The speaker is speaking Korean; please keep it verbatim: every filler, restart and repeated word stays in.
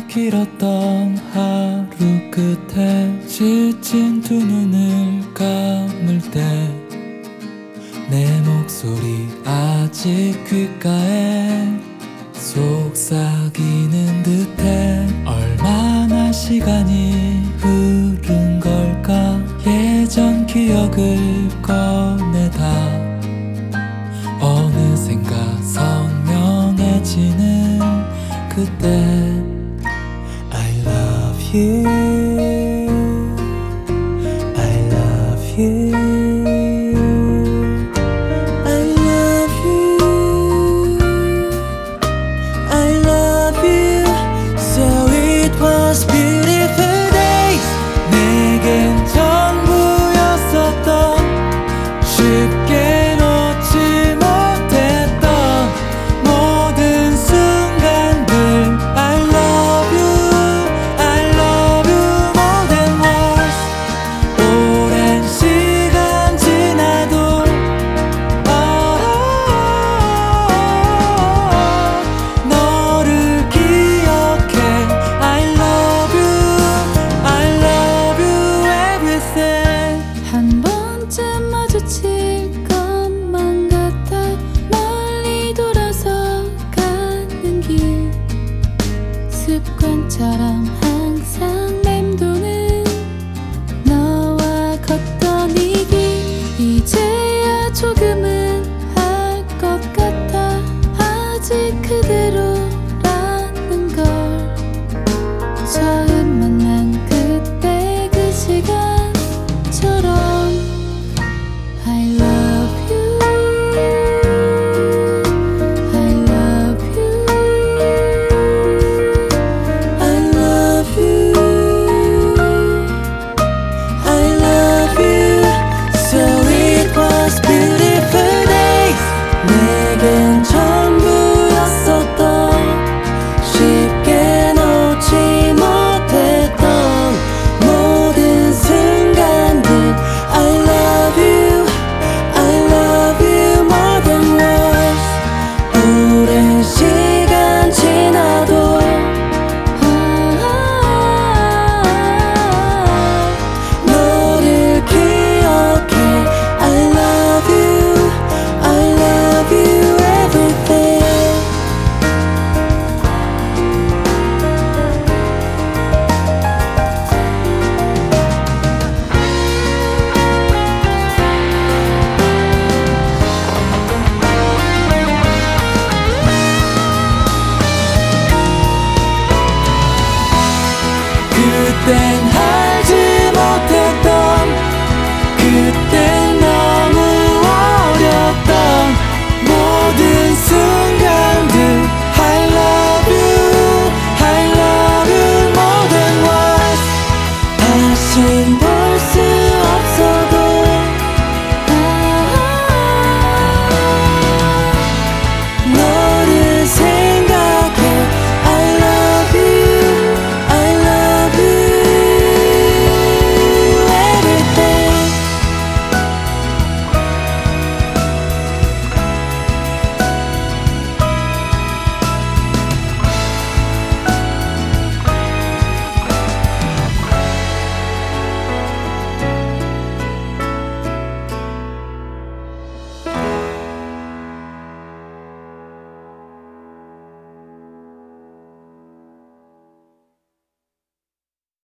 길었던 하루 끝에 지친 두 눈을 감을 때 내 목소리 아직 귓가에 속삭이는 듯해. 얼마나 시간이 흐른 걸까. 예전 기억을 꺼내다 어느샌가 선명해지는 그때 I love you, I love you, I love you, I love you. So it was beautiful days. 내겐 전부였었던 쉽게 놓지 못했던 모든 순간들. I love you, I love you more than words. 오랜 시간 지나도 아, 너를 기억해. I love you, I love you everything. 한 번쯤 마주칠 것만 같아 멀리 돌아서 가는 길. 습관처럼 항상 맴도는 너와 걷던 이 길. 이제야 조금은 알 것 같아. 아직 그대로